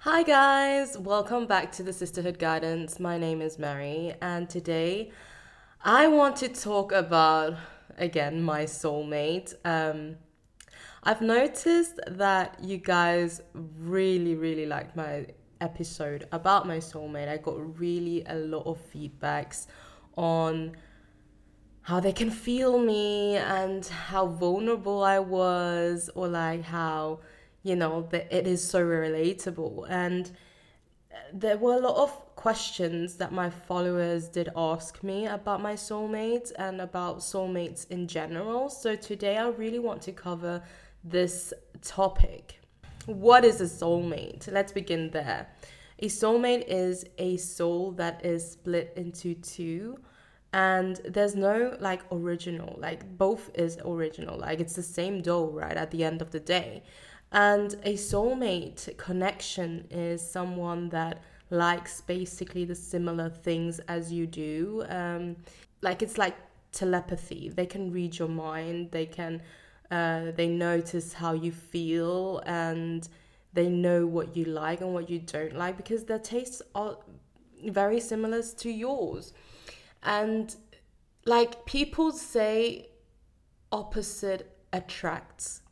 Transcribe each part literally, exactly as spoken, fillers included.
Hi, guys, welcome back to the Sisterhood Guidance. My name is Mary, and today I want to talk about again my soulmate. Um, I've noticed that you guys really, really liked my episode about my soulmate. I got really a lot of feedbacks on how they can feel me and how vulnerable I was, or like how, you know, that it is so relatable. And there were a lot of questions that my followers did ask me about my soulmates and about soulmates in general. So today I really want to cover this topic. What is a soulmate? Let's begin there. A soulmate is a soul that is split into two, and there's no like original, like both is original, like it's the same doll, right, at the end of the day. And a soulmate connection is someone that likes basically the similar things as you do. Um, like it's like telepathy. They can read your mind. They can, uh, they notice how you feel, and they know what you like and what you don't like because their tastes are very similar to yours. And like people say, opposite attracts.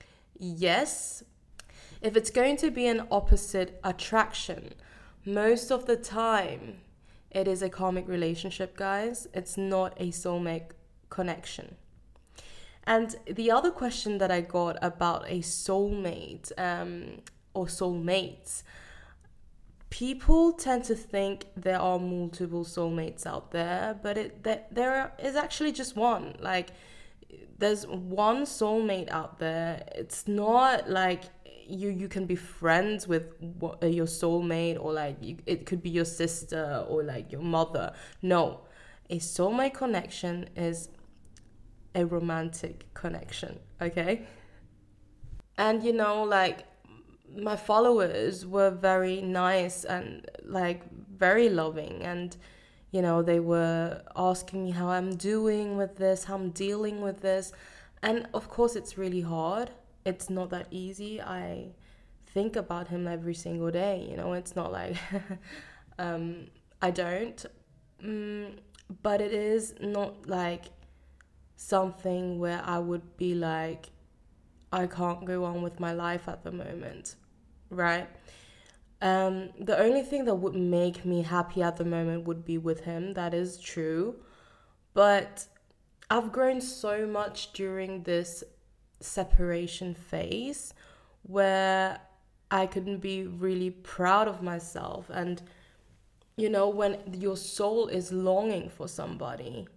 Yes, if it's going to be an opposite attraction, most of the time it is a karmic relationship, guys. It's not a soulmate connection. And the other question that I got about a soulmate um, or soulmates, people tend to think there are multiple soulmates out there, but it there, there is actually just one. Like there's one soulmate out there. It's not like you you can be friends with what, uh, your soulmate, or like you, it could be your sister or like your mother. No, a soulmate connection is a romantic connection, okay? And you know, like my followers were very nice and like very loving, and you know, they were asking me how I'm doing with this, how I'm dealing with this. And of course it's really hard. It's not that easy. I think about him every single day, you know. It's not like um I don't mm, but it is not like something where I would be like, I can't go on with my life at the moment, right? Um, the only thing that would make me happy at the moment would be with him. That is true. But I've grown so much during this separation phase where I couldn't be really proud of myself. And, you know, when your soul is longing for somebody,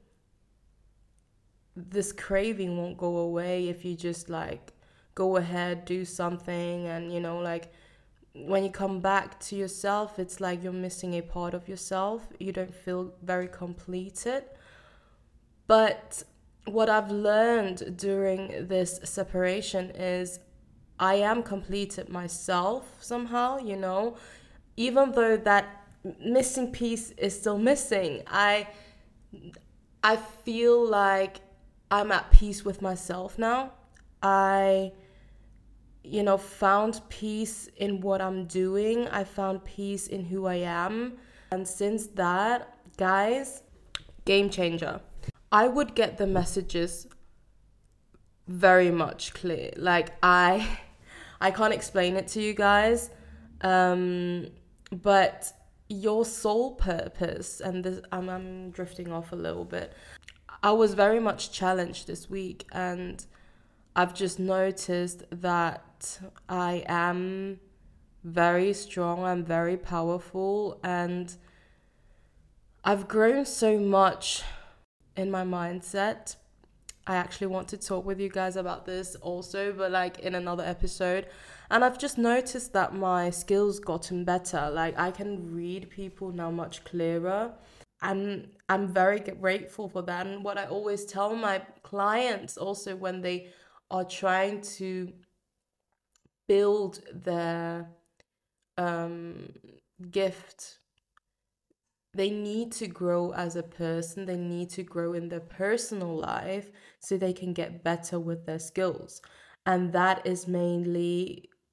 this craving won't go away if you just like go ahead, do something, and, you know, like when you come back to yourself, it's like you're missing a part of yourself. You don't feel very completed. But what I've learned during this separation is I am completed myself somehow, you know, even though that missing piece is still missing. I I feel like I'm at peace with myself now. I you know, found peace in what I'm doing. I found peace in who I am. And since that, guys, game changer. I would get the messages very much clear. Like I I can't explain it to you guys. Um but your soul purpose, and this, I'm, I'm drifting off a little bit. I was very much challenged this week, and I've just noticed that I am very strong, I'm very powerful, and I've grown so much in my mindset. I actually want to talk with you guys about this also, but like in another episode. And I've just noticed that my skills gotten better. Like I can read people now much clearer. I'm I'm very grateful for that. And what I always tell my clients also when they are trying to build their um, gift, they need to grow as a person. They need to grow in their personal life so they can get better with their skills. And that is mainly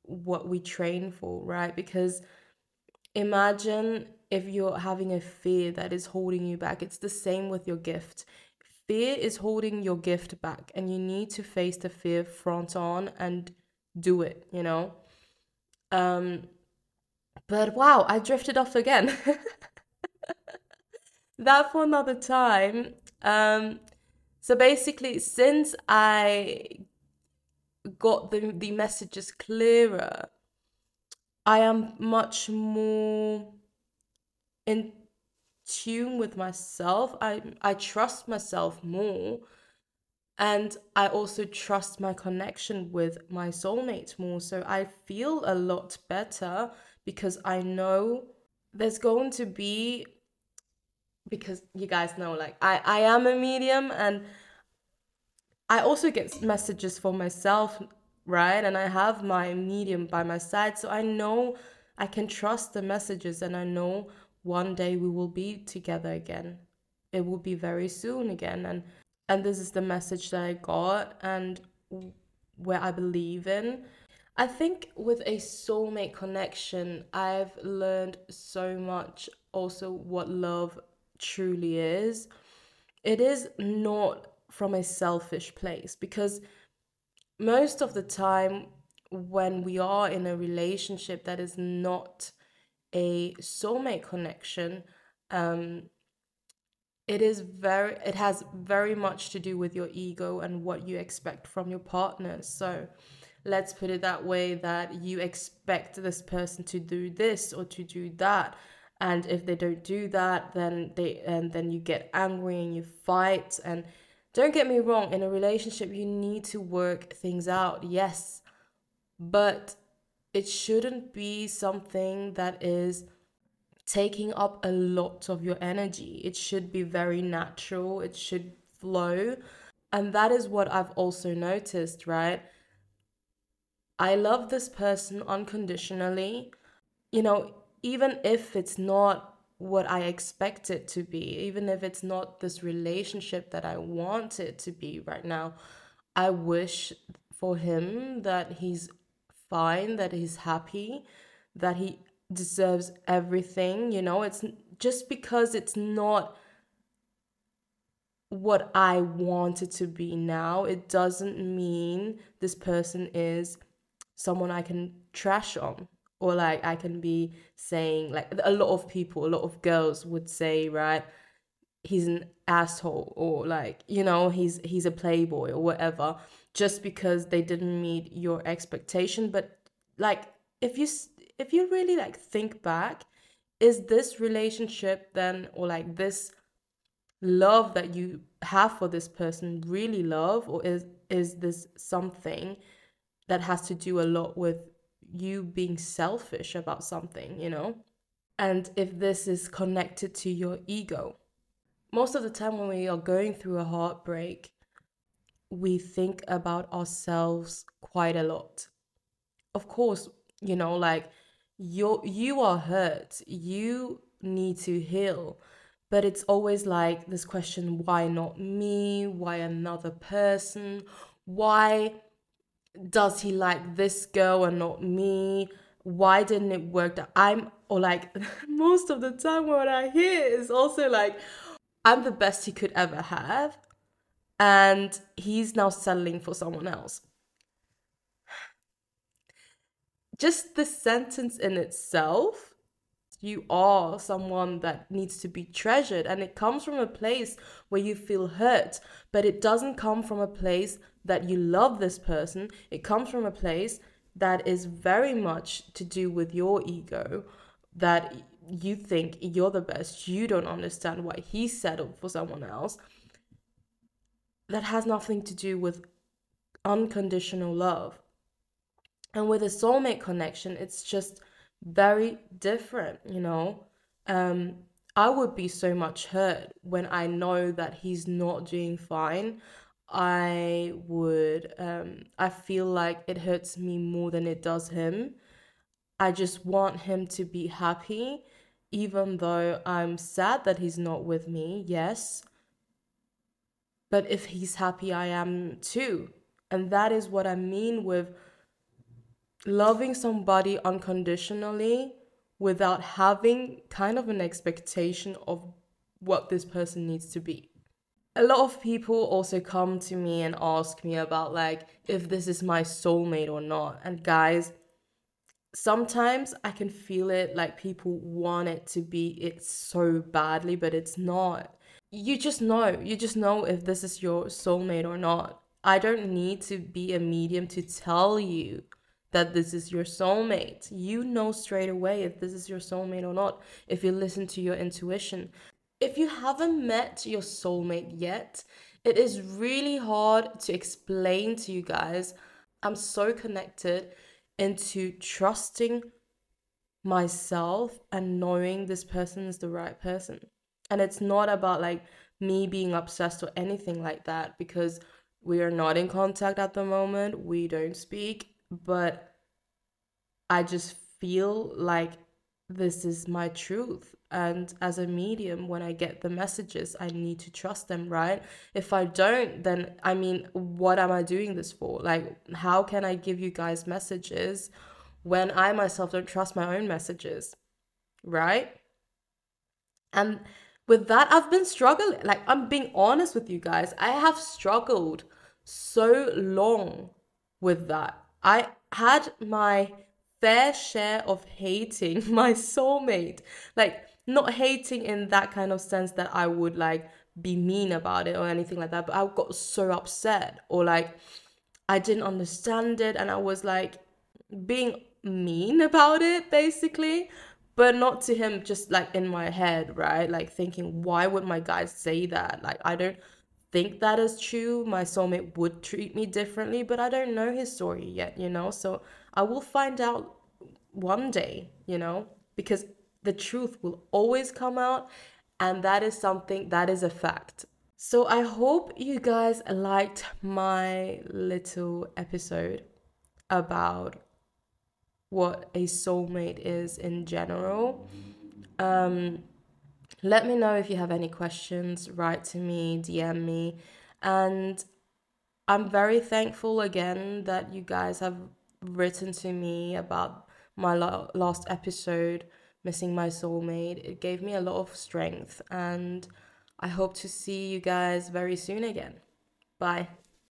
what we train for, right? Because imagine if you're having a fear that is holding you back. It's the same with your gift. Fear is holding your gift back, and you need to face the fear front on and do it, you know? Um, but wow, I drifted off again. That for another time. Um, so basically, since I got the, the messages clearer, I am much more in tune with myself. I I trust myself more, and I also trust my connection with my soulmate more. So I feel a lot better because I know there's going to be, because you guys know, like I I am a medium, and I also get messages for myself, right? And I have my medium by my side. So I know I can trust the messages, and I know one day we will be together again. It will be very soon again. And and this is the message that I got, and where I believe in. I think with a soulmate connection, I've learned so much also what love truly is. It is not from a selfish place, because most of the time when we are in a relationship that is not a soulmate connection, um it is very it has very much to do with your ego and what you expect from your partner. So let's put it that way, that you expect this person to do this or to do that, and if they don't do that, then they and then you get angry and you fight. And don't get me wrong, in a relationship you need to work things out, yes, but it shouldn't be something that is taking up a lot of your energy. It should be very natural, it should flow. And that is what I've also noticed, right? I love this person unconditionally, you know, even if it's not what I expect it to be, even if it's not this relationship that I want it to be right now, I wish for him that he's fine, that he's happy, that he deserves everything, you know. It's just because it's not what I want it to be now, it doesn't mean this person is someone I can trash on, or like I can be saying, like a lot of people, a lot of girls would say, right, he's an asshole, or like, you know, he's he's a playboy or whatever, just because they didn't meet your expectation. But like, if you if you really like think back, is this relationship then, or like this love that you have for this person really love, or is is this something that has to do a lot with you being selfish about something, you know? And if this is connected to your ego. Most of the time when we are going through a heartbreak, we think about ourselves quite a lot. Of course, you know, like you you are hurt. You need to heal. But it's always like this question, why not me? Why another person? Why does he like this girl and not me? Why didn't it work? That I'm, or like most of the time what I hear is also like, I'm the best he could ever have, and he's now settling for someone else. Just the sentence in itself, you are someone that needs to be treasured, and it comes from a place where you feel hurt, but it doesn't come from a place that you love this person. It comes from a place that is very much to do with your ego, that you think you're the best, you don't understand why he settled for someone else. That has nothing to do with unconditional love. And with a soulmate connection, it's just very different, you know. Um, I would be so much hurt when I know that he's not doing fine. I would, um, I feel like it hurts me more than it does him. I just want him to be happy, even though I'm sad that he's not with me, yes. But if he's happy, I am too. And that is what I mean with loving somebody unconditionally without having kind of an expectation of what this person needs to be. A lot of people also come to me and ask me about like if this is my soulmate or not. And guys, sometimes I can feel it like people want it to be it so badly, but it's not. You just know. You just know if this is your soulmate or not. I don't need to be a medium to tell you that this is your soulmate. You know straight away if this is your soulmate or not, if you listen to your intuition. If you haven't met your soulmate yet, it is really hard to explain to you guys. I'm so connected into trusting myself and knowing this person is the right person. And it's not about like me being obsessed or anything like that, because we are not in contact at the moment. We don't speak, but I just feel like this is my truth. And as a medium, when I get the messages, I need to trust them, right? If I don't, then I mean, what am I doing this for? Like, how can I give you guys messages when I myself don't trust my own messages, right? And with that, I've been struggling. Like, I'm being honest with you guys. I have struggled so long with that. I had my fair share of hating my soulmate. Like, not hating in that kind of sense that I would like be mean about it or anything like that, but I got so upset or like I didn't understand it and I was like being mean about it basically, but not to him, just like in my head, right? Like thinking, why would my guy say that? Like, I don't think that is true. My soulmate would treat me differently, but I don't know his story yet, you know? So I will find out one day, you know, because the truth will always come out, and that is something that is a fact. So I hope you guys liked my little episode about what a soulmate is in general. Um, let me know if you have any questions. Write to me, D M me. And I'm very thankful again that you guys have written to me about my lo- last episode, Missing My Soulmate. It gave me a lot of strength, and I hope to see you guys very soon again. Bye.